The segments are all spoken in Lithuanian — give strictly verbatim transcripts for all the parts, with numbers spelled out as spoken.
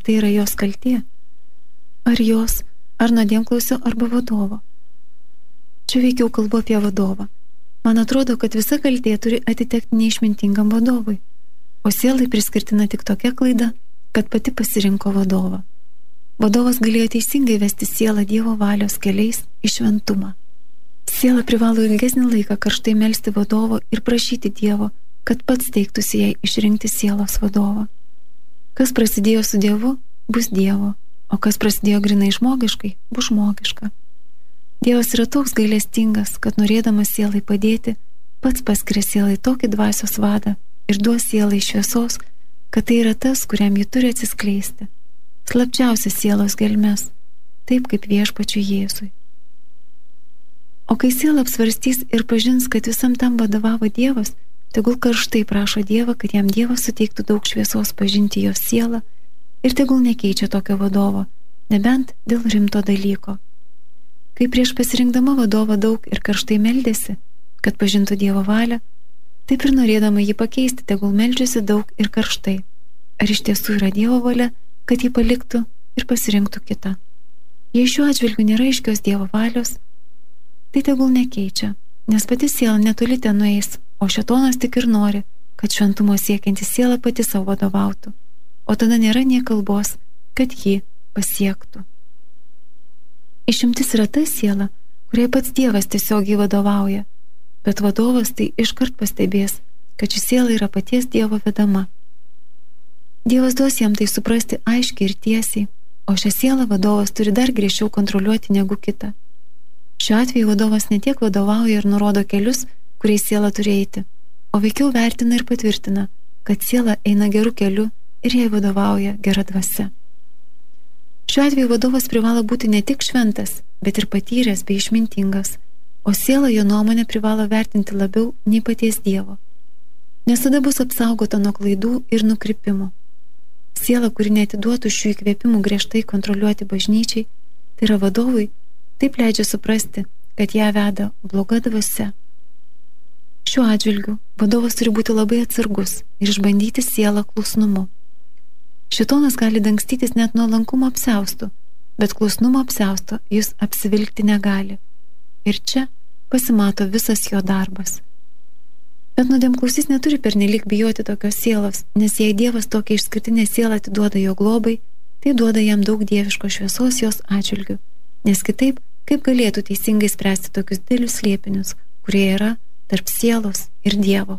tai yra jos kaltė? Ar jos, ar nuodėmklausio, arba vadovo? Čia veikiau kalbu apie vadovą. Man atrodo, kad visa kaltė turi atitekti neišmintingam vadovui, o sielai priskirtina tik tokia klaida, kad pati pasirinko vadovą. Vadovas galėjo teisingai vesti sielą Dievo valios keliais į šventumą. Siela privalo ilgesnį laiką karštai melsti vadovo ir prašyti Dievo, kad pats teiktųsi jai išrinkti sielos vadovą. Kas prasidėjo su Dievu, bus Dievo, o kas prasidėjo grinai žmogiškai, bus žmogiška. Dievas yra toks gailestingas, kad norėdamas sielai padėti, pats paskiria sielai tokį dvasios vadą ir duos sielai šviesos, kad tai yra tas, kuriam ji turi atsiskleisti. Slapčiausias sielos gelmes, taip kaip viešpačiui Jėzui. O kai siela apsvarstys ir pažins, kad visam tam vadovavo Dievas, tegul karštai prašo Dievą, kad jam Dievas suteiktų daug šviesos pažinti jos sielą ir tegul nekeičia tokio vadovo, nebent dėl rimto dalyko. Kai prieš pasirinkdama vadovą daug ir karštai meldėsi, kad pažintų Dievo valią, taip ir norėdama jį pakeisti, tegul meldžiasi daug ir karštai. Ar iš tiesų yra Dievo valia, kad jį paliktų ir pasirinktų kitą? Jei šiuo atžvilgiu nėra aiškios Dievo valios, tai tegul nekeičia, nes pati siela netoli ten nueis, o šėtonas tik ir nori, kad šventumo siekianti siela pati savo vadovautų, o tada nėra nė kalbos, kad jį pasiektų. Išimtis yra ta siela, kuriai pats Dievas tiesiogiai vadovauja, bet vadovas tai iškart pastebės, kad ši siela yra paties Dievo vedama. Dievas duos jam tai suprasti aiškiai ir tiesiai, o šią sielą vadovas turi dar griežčiau kontroliuoti negu kitą. Šiuo atveju vadovas ne tiek vadovauja ir nurodo kelius, kuriais siela turi eiti, o veikiau vertina ir patvirtina, kad siela eina geru keliu ir jai vadovauja gera dvasia. Šiuo atveju vadovas privalo būti ne tik šventas, bet ir patyręs bei išmintingas, o siela jo nuomonę privalo vertinti labiau nei paties Dievo, nes tada bus apsaugota nuo klaidų ir nukrypimų. Siela, kuri neatiduotų šių įkvėpimų griežtai kontroliuoti bažnyčiai, tai yra vadovui, taip leidžia suprasti, kad ją veda bloga dvasia. Šiuo atžvilgiu vadovas turi būti labai atsargus ir išbandyti sielą klusnumu. Šėtonas gali dangstytis net nuo lankumo apsiaustų, bet klusnumo apsiausto jis apsivilkti negali. Ir čia pasimato visas jo darbas. Bet nuodėmklausys neturi pernelyg bijoti tokios sielos, nes jei Dievas tokią išskirtinę sielą atiduoda jo globai, tai duoda jam daug dieviškos šviesos jos atžvilgių, nes kitaip, kaip galėtų teisingai spręsti tokius didelius slėpinius, kurie yra tarp sielos ir Dievo.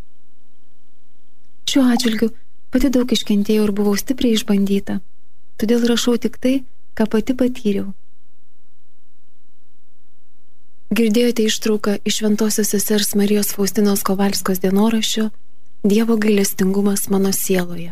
Šiuo atžvilgiu pati daug iškentėjau ir buvau stipriai išbandyta, todėl rašau tik tai, ką pati patyriau. Girdėjote ištrauką iš Šventosios sesers Marijos Faustinos Kovalskos dienoraščio Dievo gailestingumas mano sieloje.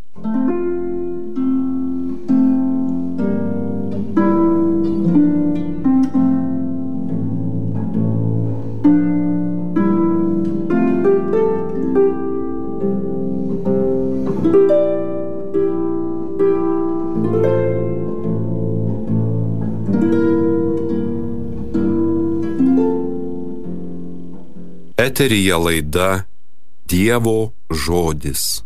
Eteryje laida Dievo žodis.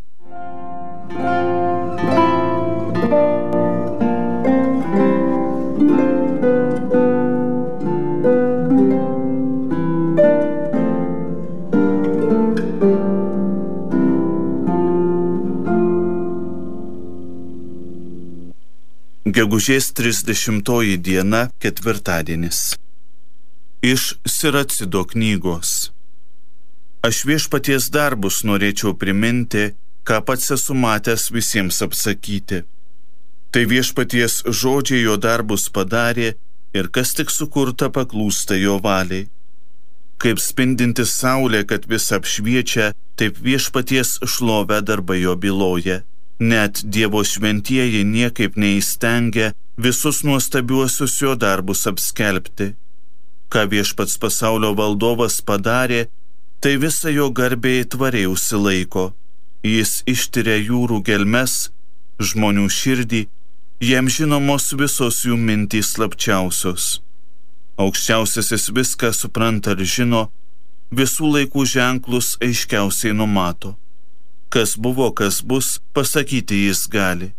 Gegužės trisdešimtoji diena, ketvirtadienis. Iš Siracido knygos. Aš viešpaties darbus norėčiau priminti, ką pats esu matęs visiems apsakyti. Tai viešpaties žodžiai jo darbus padarė ir kas tik sukurta paklūsta jo valiai. Kaip spindinti saulė, kad vis apšviečia, taip viešpaties šlovę darbai jo byloja. Net Dievo šventieji niekaip neįstengia visus nuostabiuosius jo darbus apskelbti. Ką viešpats pasaulio valdovas padarė, tai visą jo garbė tvariai užsilaiko. Jis ištiria jūrų gelmes, žmonių širdį, jam žinomos visos jų mintys slapčiausios. Aukščiausiasis viską supranta ir žino, visų laikų ženklus aiškiausiai numato. Kas buvo, kas bus, pasakyti jis gali.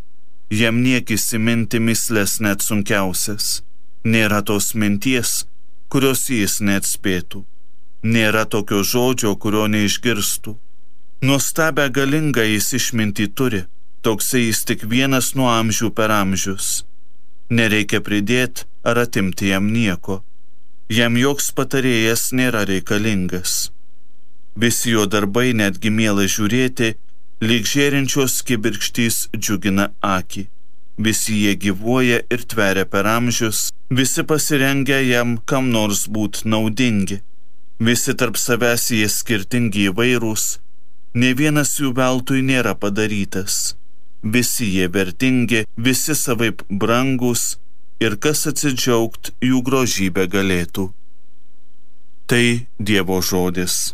jam niekis įminti mislės net sunkiausias. Nėra tos minties, kurios jis neatspėtų. Nėra tokio žodžio, kurio neišgirstų. Nuostabę galingą jis išmintį turi, toksai jis tik vienas nuo amžių per amžius. Nereikia pridėti ar atimti jam nieko. Jam joks patarėjas nėra reikalingas. Visi jo darbai netgi miela žiūrėti, lyg žėrinčios kibirkštys džiugina akį. Visi jie gyvuoja ir tveria per amžius, visi pasirengia jam kam nors būt naudingi. Visi tarp savęs jie skirtingi įvairūs, ne vienas jų veltui nėra padarytas. Visi jie vertingi, visi savaip brangus ir kas atsidžiaugt jų grožybę galėtų. Tai Dievo žodis.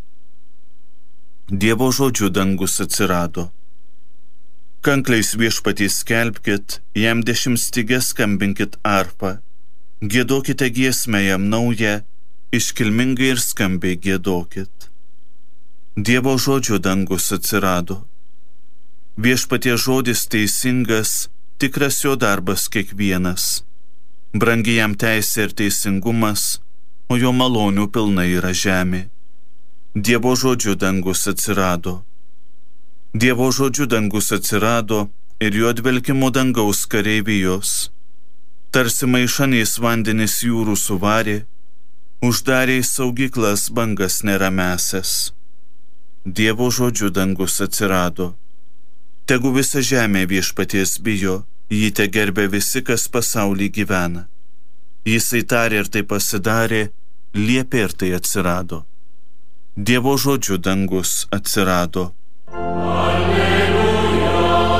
Dievo žodžiu dangus atsirado. Kankliais viešpaties skelbkit, jam dešimtstygę skambinkit arfą, giedokite giesmę jam naują, iškilmingai ir skambiai giedokit. Dievo žodžiu dangus atsirado. Viešpaties žodis teisingas, tikras jo darbas kiekvienas. Brangi jam teisė ir teisingumas, o jo malonių pilna yra žemė. Dievo žodžiu dangus atsirado. Dievo žodžiu dangus atsirado ir jo dvelkimo dangaus kareivijos. Tarsi maišanės vandenis jūrų suvarė, uždarė į saugyklas bangas neramesias. Dievo žodžiu dangus atsirado. Tegu visa žemė viešpaties bijo, jį te gerbė visi, kas pasaulį gyvena. Jisai tarė ir tai pasidarė, liepė ir tai atsirado. Dievo žodžiu dangus atsirado. Alleluja,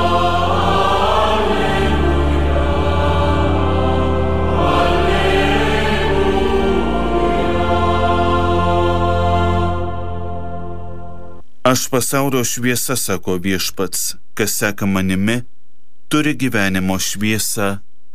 alleluja. Aš pasaulio šviesa, sako viešpats, kas seka manimi, turi gyvenimo šviesą.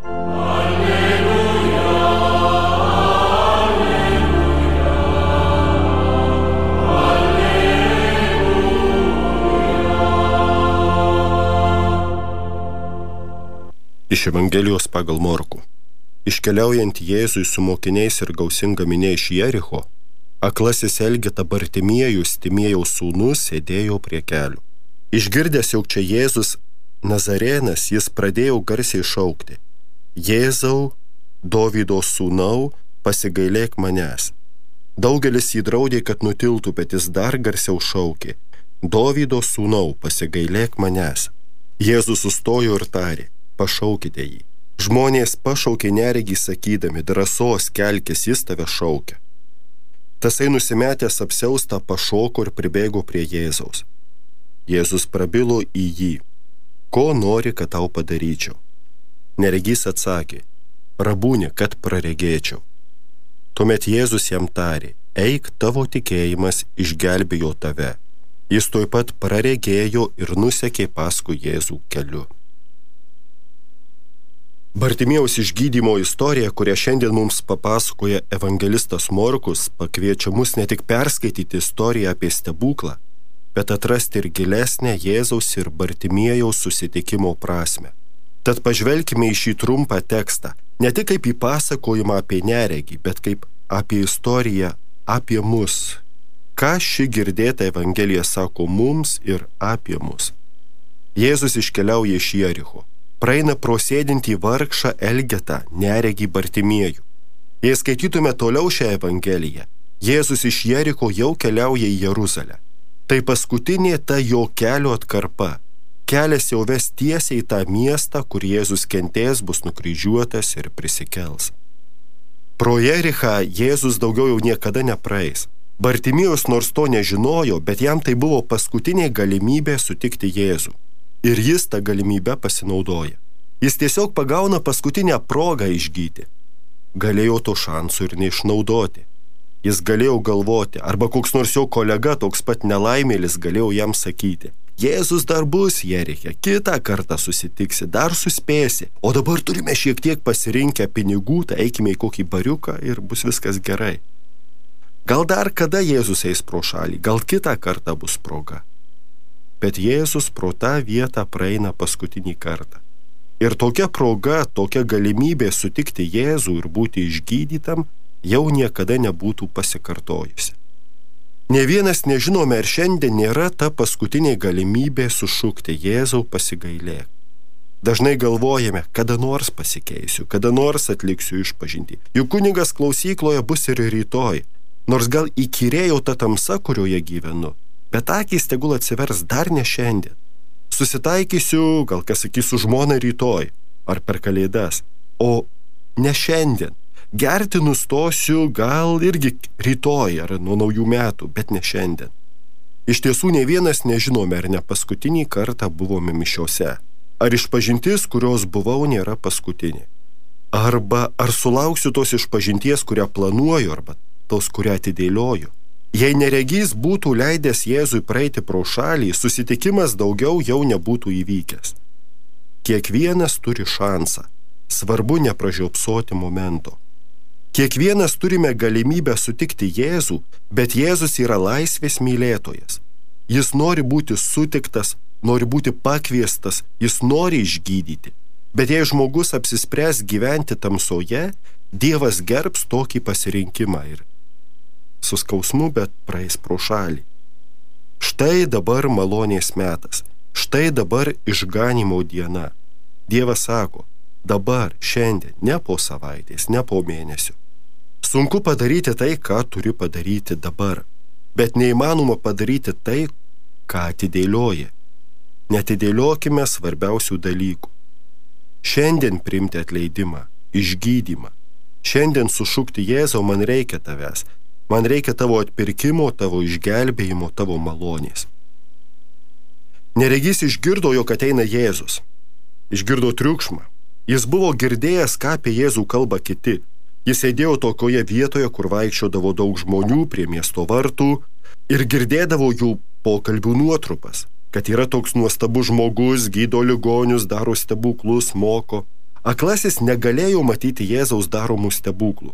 Iš Evangelijos pagal Morkų. Iškeliaujant Jėzui su mokiniais ir gausinga minia iš Jericho, aklasis Elgeta Bartimiejus, Timiejaus sūnus, sėdėjo prie kelių. Išgirdęs, jog čia Jėzus Nazarėnas, jis pradėjo garsiai šaukti: Jėzau, Dovydo sūnau, pasigailėk manęs. Daugelis jį draudė, kad nutiltų, bet jis dar garsiau šaukė: Dovydo sūnau, pasigailėk manęs. Jėzus sustojo ir tarė: pašaukite jį. Žmonės pašaukė neregį sakydami: drąsos, kelkis, jis tave šaukia. Tasai nusimetęs apsiaustą pašoko ir pribėgo prie Jėzaus. Jėzus prabilo į jį: ko nori, kad tau padaryčiau? Neregys atsakė: rabūni, kad praregėčiau. Tuomet Jėzus jam tarė: eik, tavo tikėjimas išgelbėjo tave. Jis tuoj pat praregėjo ir nusekė paskui Jėzų keliu. Bartimiejaus išgydymo istorija, kurią šiandien mums papasakoja evangelistas Morkus, pakviečia mus ne tik perskaityti istoriją apie stebuklą, bet atrasti ir gilesnę Jėzaus ir Bartimiejaus susitikimo prasmę. Tad pažvelkime į šį trumpą tekstą, ne tik kaip į pasakojimą apie neregį, bet kaip apie istoriją apie mus. Ką ši girdėta evangelija sako mums ir apie mus? Jėzus iškeliauja iš Jericho. Praeina pro sėdintį vargšą Elgetą, neregį Bartimiejų. Jei skaitytume toliau šią evangeliją, Jėzus iš Jericho jau keliauja į Jeruzalę. Tai paskutinė ta jo kelio atkarpa. Kelias jau ves tiesiai į tą miestą, kur Jėzus kentės, bus nukryžiuotas ir prisikels. Pro Jerichą Jėzus daugiau jau niekada nepraeis. Bartimiejus nors to nežinojo, bet jam tai buvo paskutinė galimybė sutikti Jėzų. Ir jis tą galimybę pasinaudoja. Jis tiesiog pagauna paskutinę progą išgyti. Galėjo to šansų ir neišnaudoti. Jis galėjo galvoti, arba koks nors jo kolega, toks pat nelaimėlis, galėjo jam sakyti: Jėzus dar bus Jeriche, kitą kartą susitiksi, dar suspėsi, o dabar turime šiek tiek pasirinkę pinigų, tai eikime į kokį bariuką ir bus viskas gerai. Gal dar kada Jėzus eis pro šalį, gal kitą kartą bus proga. Bet Jėzus pro tą vietą praeina paskutinį kartą. Ir tokia proga, tokia galimybė sutikti Jėzų ir būti išgydytam jau niekada nebūtų pasikartojusi. Ne vienas nežinome, ar šiandien nėra ta paskutinė galimybė sušukti Jėzau pasigailėk. Dažnai galvojame, kada nors pasikeisiu, kada nors atliksiu išpažintį. Juk kunigas klausykloje bus ir rytoj, nors gal įkyrėjau tą tamsą, kurioje gyvenu, bet akys tegul atsivers dar ne šiandien. Susitaikysiu, gal kas sakys, su žmona rytoj ar per kalėdas, o ne šiandien. Gerti nustosiu gal irgi rytoj ar nuo naujų metų, bet ne šiandien. Iš tiesų, ne vienas nežinome, ar ne paskutinį kartą buvome mišiose. Ar išpažintis, kurios buvau, nėra paskutinė. Arba ar sulauksiu tos išpažinties, kurią planuoju, arba tos, kurią atidėlioju. Jei neregys būtų leidęs Jėzui praeiti pro šalį, susitikimas daugiau jau nebūtų įvykęs. Kiekvienas turi šansą. Svarbu nepražiopsoti momento. Kiekvienas turime galimybę sutikti Jėzų, bet Jėzus yra laisvės mylėtojas. Jis nori būti sutiktas, nori būti pakviestas, jis nori išgydyti. Bet jei žmogus apsispręs gyventi tamsoje, Dievas gerbs tokį pasirinkimą ir su skausmu, bet praeis pro šalį. Štai dabar malonės metas, štai dabar išganimo diena. Dievas sako, dabar, šiandien, ne po savaitės, ne po mėnesio. Sunku padaryti tai, ką turi padaryti dabar, bet neįmanoma padaryti tai, ką atidėlioji. Netidėliokime svarbiausių dalykų. Šiandien priimti atleidimą, išgydymą. Šiandien sušukti Jėzau, man reikia tavęs. Man reikia tavo atpirkimo, tavo išgelbėjimo, tavo malonės. Neregys išgirdo, jog ateina Jėzus. Išgirdo triukšmą. Jis buvo girdėjęs, ką apie Jėzų kalba kiti. Jis sėdėjo tokioje vietoje, kur vaikščiodavo daug žmonių prie miesto vartų ir girdėdavo jų pokalbių nuotrupas. Kad yra toks nuostabus žmogus, gydo ligonius, daro stebuklus, moko. Aklasis negalėjo matyti Jėzaus daromų stebuklų.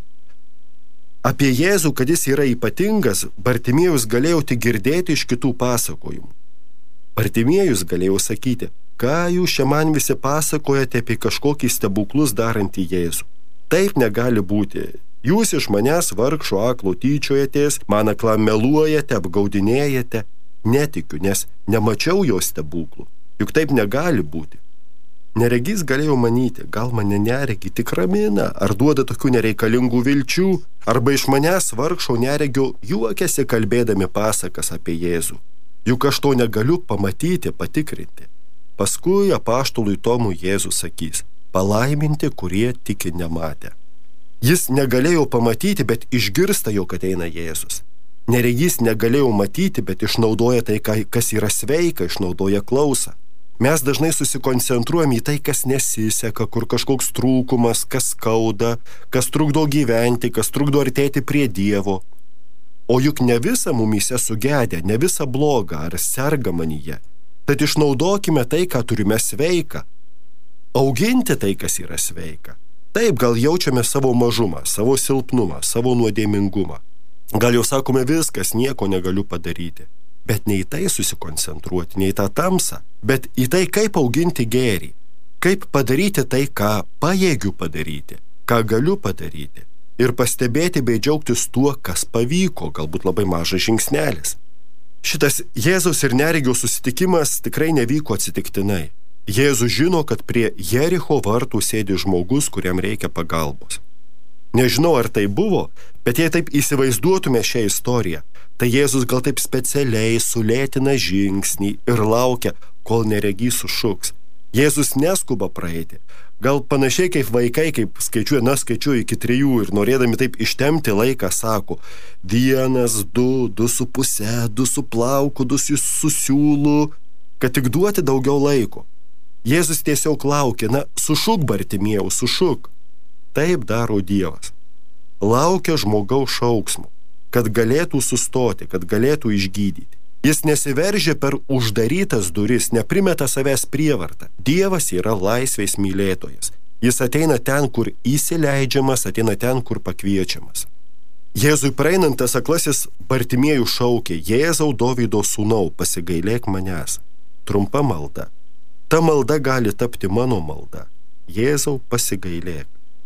Apie Jėzų, kad jis yra ypatingas, Bartimiejus galėjo tik girdėti iš kitų pasakojimų. Bartimiejus galėjo sakyti, ką jūs čia man visi pasakojate apie kažkokį stebuklus darantį Jėzų. Taip negali būti. Jūs iš manęs vargšo aklo tyčiojatės, man aklam meluojate, apgaudinėjate. Netikiu, nes nemačiau jo stebuklų. Juk taip negali būti. Neregys galėjo manyti, gal mane neregi tik ramina, ar duoda tokių nereikalingų vilčių, arba iš manęs vargšo neregio juokiasi kalbėdami pasakas apie Jėzų. Juk aš to negaliu pamatyti, patikrinti. Paskui apaštalui Tomui Jėzus sakys, palaiminti, kurie tiki nematę. Jis negalėjo pamatyti, bet išgirsta, jog ateina Jėzus. Neregys negalėjo matyti, bet išnaudoja tai, kas yra sveika, išnaudoja klausą. Mes dažnai susikoncentruojam į tai, kas nesiseka, kur kažkoks trūkumas, kas skauda, kas trukdo gyventi, kas trukdo artėti prie Dievo. O juk ne visa mumyse sugedę, ne visa bloga ar serga manyje. Tad išnaudokime tai, ką turime sveika. Auginti tai, kas yra sveika. Taip, gal jaučiame savo mažumą, savo silpnumą, savo nuodėmingumą. Gal jau sakome viskas, nieko negaliu padaryti. Bet ne į tai susikoncentruoti, ne į tą tamsą, bet į tai, kaip auginti gėrį. Kaip padaryti tai, ką pajėgiu padaryti, ką galiu padaryti. Ir pastebėti bei džiaugtis tuo, kas pavyko, galbūt labai mažas žingsnelis. Šitas Jėzaus ir neregio susitikimas tikrai nevyko atsitiktinai. Jėzus žino, kad prie Jericho vartų sėdi žmogus, kuriam reikia pagalbos. Nežinau, ar tai buvo, bet jei taip įsivaizduotume šią istoriją, tai Jėzus gal taip specialiai sulėtina žingsnį ir laukia, kol neregys sušuks. Jėzus neskuba praeiti. Gal panašiai kaip vaikai, kaip skaičiuoja, na skaičiuoja iki trijų ir norėdami taip ištemti laiką sako, vienas, du, du su puse, du su plauku, du su siūlu, kad tik duoti daugiau laiko. Jėzus tiesiog laukia, na sušuk Bartimiejau, sušuk. Taip daro Dievas. Laukia žmogaus šauksmo, kad galėtų sustoti, kad galėtų išgydyti. Jis nesiveržia per uždarytas duris, neprimeta savęs prievartą. Dievas yra laisvės mylėtojas. Jis ateina ten, kur įsileidžiamas, ateina ten, kur pakviečiamas. Jėzui praeinant tas aklasis Bartimiejus šaukė, Jėzau Dovydo sūnau, pasigailėk manęs. Trumpa malda. Ta malda gali tapti mano malda. Jėzau, pasigailėk.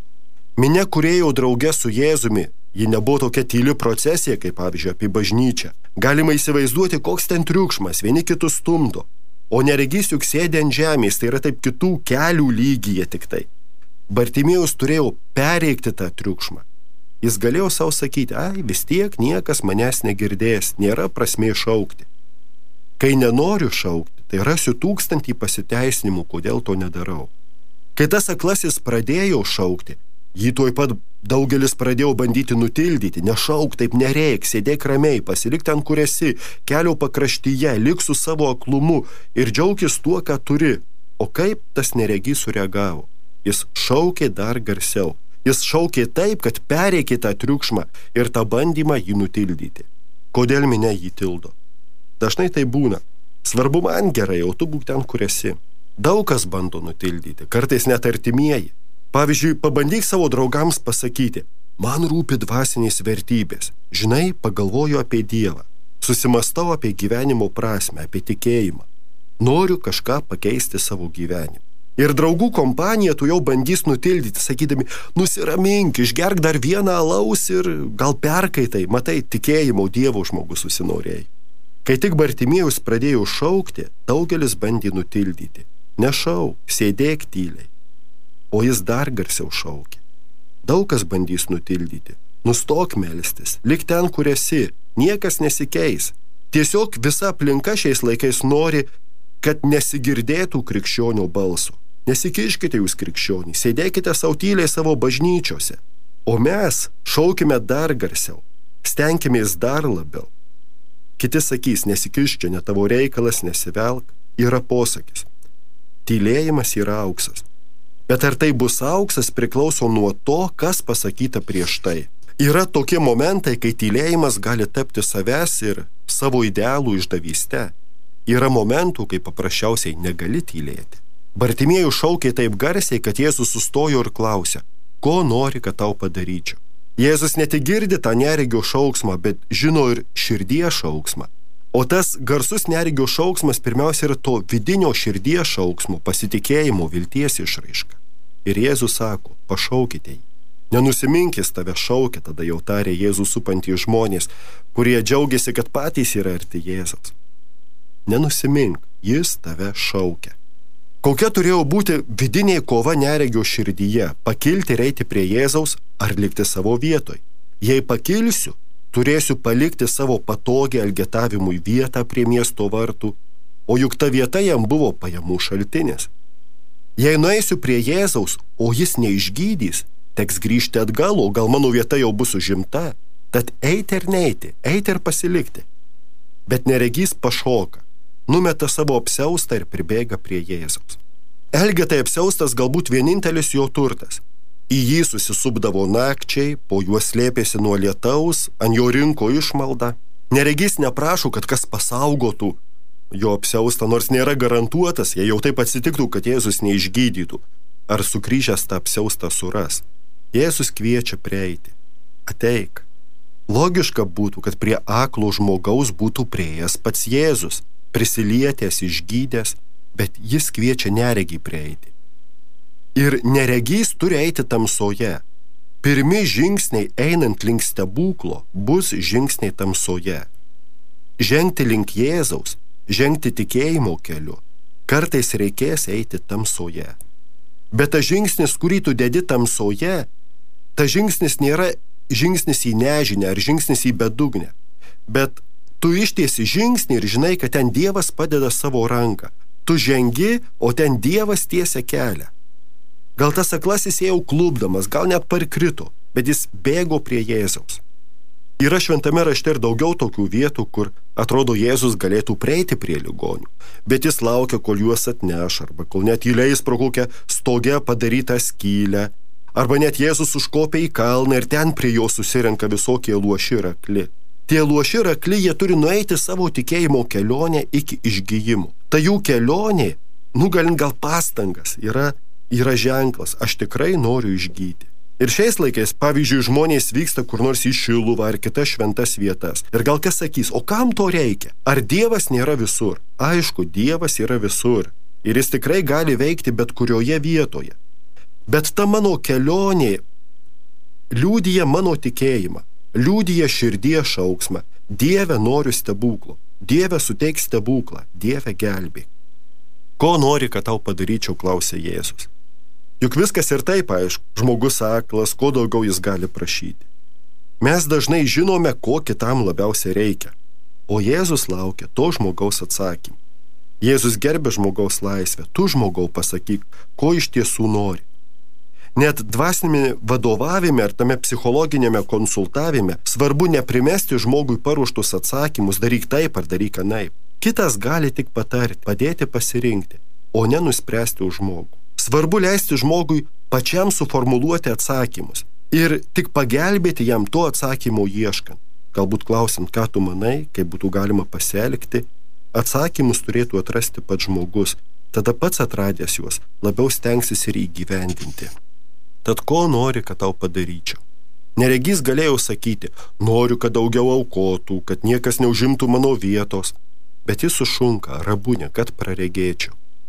Minia, kurie jau drauge su Jėzumi, ji nebuvo tokia tyli procesija, kaip pavyzdžiui apie bažnyčią. Galima įsivaizduoti, koks ten triukšmas, vieni kitus stumdo. O neregys juk sėdė ant žemės, tai yra taip kitų kelių lygyje tik tai. Bartimiejus turėjo pereikti tą triukšmą. Jis galėjo savo sakyti, ai, vis tiek niekas manęs negirdės, nėra prasmė šaukti. Kai nenoriu šaukti, tai rasiu tūkstantį pasiteisinimų, kodėl to nedarau. Kai tas aklasis pradėjo šaukti, jį tuoj pat daugelis pradėjo bandyti nutildyti, nešauk, taip nereik, sėdėk ramiai, pasilik ten, kur esi, kelio pakraštyje, lik su savo aklumu ir džiaukis tuo, ką turi. O kaip tas neregys sureagavo? Jis šaukė dar garsiau. Jis šaukė taip, kad pereikė tą triukšmą ir tą bandymą jį nutildyti. Kodėl minia jį tildo? Dažnai tai būna. Svarbu man gerai, o tu būk ten, kur esi. Daug kas bando nutildyti, kartais net artimieji. Pavyzdžiui, pabandyk savo draugams pasakyti, man rūpi dvasinės vertybės. Žinai, pagalvoju apie Dievą. Susimastau apie gyvenimo prasmę, apie tikėjimą. Noriu kažką pakeisti savo gyvenimą. Ir draugų kompanija tu jau bandys nutildyti, sakydami, nusiramink, išgerk dar vieną alaus ir gal perkaitai, matai, tikėjimo Dievo žmogus susinorėjai. Kai tik Bartimiejus pradėjo šaukti, daugelis bandė nutildyti. Nešauk, sėdėk tyliai. O jis dar garsiau šaukė. Daug kas bandys nutildyti. Nustok melstis, lik ten, kur esi, niekas nesikeis. Tiesiog visa aplinka šiais laikais nori, kad nesigirdėtų krikščionių balso. Nesikiškite jūs krikščionys, sėdėkite savo tyliai savo bažnyčiose. O mes šaukime dar garsiau, stenkimės dar labiau. Kiti sakys, nesikišk, čia ne tavo reikalas, nesivelk, yra posakis. Tylėjimas yra auksas. Bet ar tai bus auksas priklauso nuo to, kas pasakyta prieš tai. Yra tokie momentai, kai tylėjimas gali tapti savęs ir savo idealų išdavyste. Yra momentų, kai paprasčiausiai negali tylėti. Bartimiejus šaukė taip garsiai, kad Jėzus sustojo ir klausė, ko nori, kad tau padaryčiau. Jėzus ne tik girdi tą neregio šauksmą, bet žino ir širdies šauksmą. O tas garsus neregio šauksmas pirmiausia yra to vidinio širdies šauksmo, pasitikėjimo, vilties išraiška. Ir Jėzus sako, pašaukite jį. Nenusiminkis tave šaukia, tada jau tarė Jėzus supantys žmonės, kurie džiaugiasi, kad patys yra arti Jėzaus. Nenusimink, jis tave šaukia. Kokia turėjo būti vidinė kova neregio širdyje, pakilti ir eiti prie Jėzaus ar likti savo vietoj. Jei pakilsiu, turėsiu palikti savo patogią elgetavimui vietą prie miesto vartų, o juk ta vieta jam buvo pajamų šaltinis. Jei nueisiu prie Jėzaus, o jis neišgydys, teks grįžti atgal, o gal mano vieta jau bus užimta, tad eiti ir neiti, eiti ir pasilikti. Bet neregys pašoka, numeta savo apsiaustą ir pribėga prie Jėzaus. Elgetai apsiaustas galbūt vienintelis jo turtas. Į jį susisupdavo nakčiai, po juo slėpėsi nuo lietaus, ant jo rinko išmaldą. Neregys neprašo, kad kas pasaugotų jo apsiaustą, nors nėra garantuotas, jei jau taip atsitiktų, kad Jėzus neišgydytų, ar sukryžęs tą apsiaustą suras. Jėzus kviečia prieiti. Ateik. Logiška būtų, kad prie aklo žmogaus būtų priėjęs pats Jėzus, prisilietęs, išgydęs, bet jis kviečia neregį prieiti. Ir neregys turi eiti tamsoje. Pirmi žingsniai einant link stebuklo bus žingsniai tamsoje. Žengti link Jėzaus, žengti tikėjimo keliu, kartais reikės eiti tamsoje. Bet tas žingsnis, kurį tu dedi tamsoje, tas žingsnis nėra žingsnis į nežinę ar žingsnis į bedugnę. Bet tu ištiesi žingsnį ir žinai, kad ten Dievas padeda savo ranką. Tu žengi, o ten Dievas tiesia kelią. Gal tas aklasis ėjo klupdamas, gal net parkrito, bet jis bėgo prie Jėzaus. Yra šventame rašte ir daugiau tokių vietų, kur atrodo Jėzus galėtų prieiti prie ligonių, bet jis laukia, kol juos atneš, arba kol net įleis pro kokią stogę padarytą skylę, arba net Jėzus užkopia į kalną ir ten prie jo susirenka visokie luoši ir akli. Tie luoši ir akli, jie turi nueiti savo tikėjimo kelionę iki išgijimo. Ta jų kelionė, nugalint gal pastangas, yra yra ženklas, aš tikrai noriu išgyti. Ir šiais laikais, pavyzdžiui, žmonės vyksta kur nors į Šiluvą ar kitas šventas vietas. Ir gal kas sakys, o kam to reikia? Ar Dievas nėra visur? Aišku, Dievas yra visur. Ir jis tikrai gali veikti bet kurioje vietoje. Bet ta mano kelionė liūdija mano tikėjimą, liūdija širdies šauksmą. Dieve, noriu stebuklo. Dieve, suteik stebuklą. Dieve, gelbėk. Ko nori, kad tau padaryčiau, klausė Jėzus. Juk viskas ir taip aišku. Žmogus aklas, ko daugiau jis gali prašyti. Mes dažnai žinome, ko kitam labiausiai reikia. O Jėzus laukia to žmogaus atsakymų. Jėzus gerbė žmogaus laisvę. Tu, žmogau, pasakyk, ko iš tiesų nori. Net dvasinėme vadovavime ar tame psichologinėme konsultavime svarbu neprimesti žmogui paruoštus atsakymus, daryk taip ar daryk anaip. Kitas gali tik patarti, padėti pasirinkti, o ne nuspręsti už žmogų. Svarbu leisti žmogui pačiam suformuluoti atsakymus ir tik pagelbėti jam to atsakymo ieškant. Galbūt klausant, ką tu manai, kaip būtų galima pasielgti, atsakymus turėtų atrasti pats žmogus, tada pats atradęs juos labiau stengsis ir įgyvendinti. Tad ko nori, kad tau padaryčiau? Neregys galėjau sakyti, noriu, kad daugiau aukotų, kad niekas neužimtų mano vietos, bet jis sušunka, rabūnė, kad praregėčiau.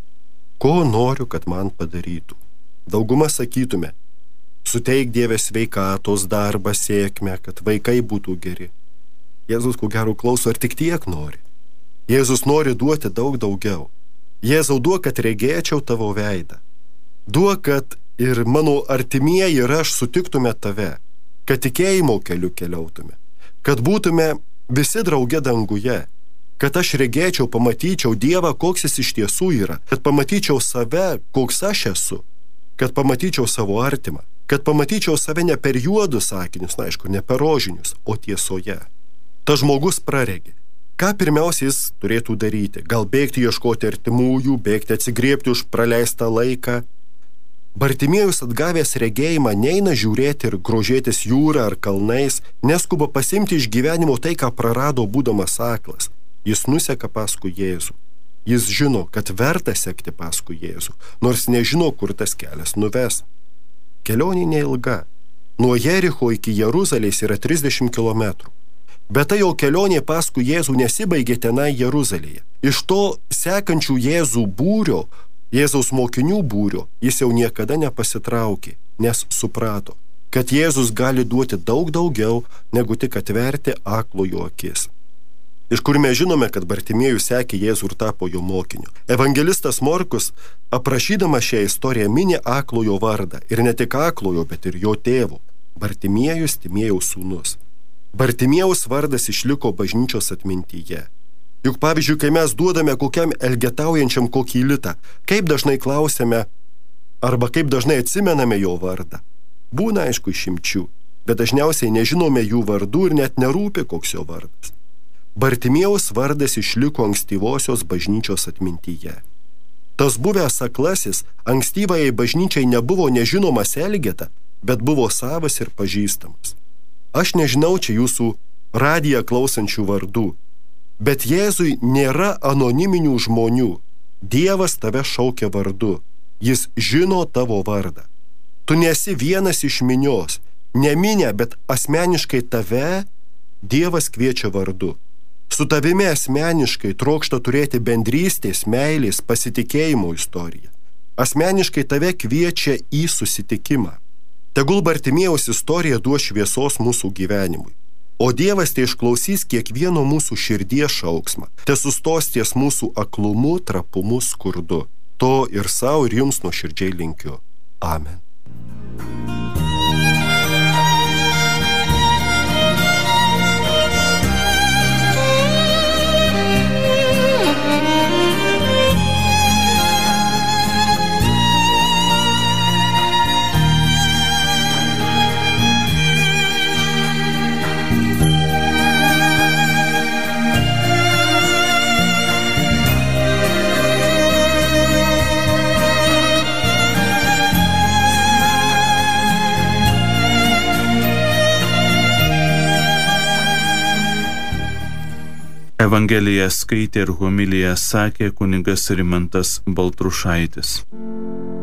Ko noriu, kad man padarytų? Dauguma sakytume, suteik Dieve sveikatos, darbą, sėkmę, kad vaikai būtų geri. Jėzus, ko gero, klauso, ar tik tiek nori? Jėzus nori duoti daug daugiau. Jėzau, duok, kad regėčiau tavo veidą. Duok, kad ir mano artimieji ir aš sutiktume tave, kad tikėjimo keliu keliautume, kad būtume visi drauge danguje, kad aš regėčiau, pamatyčiau Dievą, koks jis iš tiesų yra, kad pamatyčiau save, koks aš esu, kad pamatyčiau savo artimą, kad pamatyčiau save ne per juodus sakinius, na aišku, ne per rožinius, o tiesoje. Tas žmogus praregi. Ką pirmiausia jis turėtų daryti? Gal bėgti ieškoti artimųjų, bėgti atsigriebti už praleistą laiką? Bartimiejus atgavęs regėjimą neina žiūrėti ir grožėtis jūrą ar kalnais, neskuba pasimti iš gyvenimo tai, ką prarado būdamas aklas. Jis nuseka paskui Jėzų. Jis žino, kad verta sekti paskui Jėzų, nors nežino, kur tas kelias nuves. Kelionė neilga. Nuo Jericho iki Jeruzalės yra trisdešimt kilometrų. Bet tai jo kelionė paskui Jėzų nesibaigė tenai Jeruzalėje. Iš to sekančių Jėzų būrio, Jėzaus mokinių būrio, jis jau niekada nepasitraukė, nes suprato, kad Jėzus gali duoti daug daugiau, negu tik atverti aklojo akis. Iš kur mes žinome, kad Bartimiejus sekė Jėzų ir tapo jo mokiniu. Evangelistas Morkus, aprašydamas šią istoriją, mini aklojo vardą. Ir ne tik aklojo, bet ir jo tėvo. Bartimiejus, Timėjaus sūnus. Bartimėjaus vardas išliko bažnyčios atmintyje. Juk pavyzdžiui, kai mes duodame kokiam elgetaujančiam kokį litą, kaip dažnai klausėme arba kaip dažnai atsimename jo vardą. Būna aišku išimčių, bet dažniausiai nežinome jų vardų ir net nerūpi, koks jo vardas. Bartimėjaus vardas išliko ankstyvosios bažnyčios atmintyje. Tas buvęs aklasis ankstyvajai bažnyčiai nebuvo nežinomas elgeta, bet buvo savas ir pažįstamas. Aš nežinau čia jūsų radiją klausančių vardų, bet Jėzui nėra anoniminių žmonių. Dievas tave šaukia vardu. Jis žino tavo vardą. Tu nesi vienas iš minios. Ne minė, bet asmeniškai tave Dievas kviečia vardu. Su tavimi asmeniškai trokšta turėti bendrystės, meilės, pasitikėjimo istoriją. Asmeniškai tave kviečia į susitikimą. Tegul Bartimėjaus istorija duos šviesos mūsų gyvenimui. O Dievas te išklausys kiekvieno mūsų širdies šauksmą, te sustos ties mūsų aklumu, trapumu, skurdu. To ir savo ir jums nuoširdžiai linkiu. Amen. Evangeliją skaitė ir homiliją sakė kunigas Rimantas Baltrušaitis.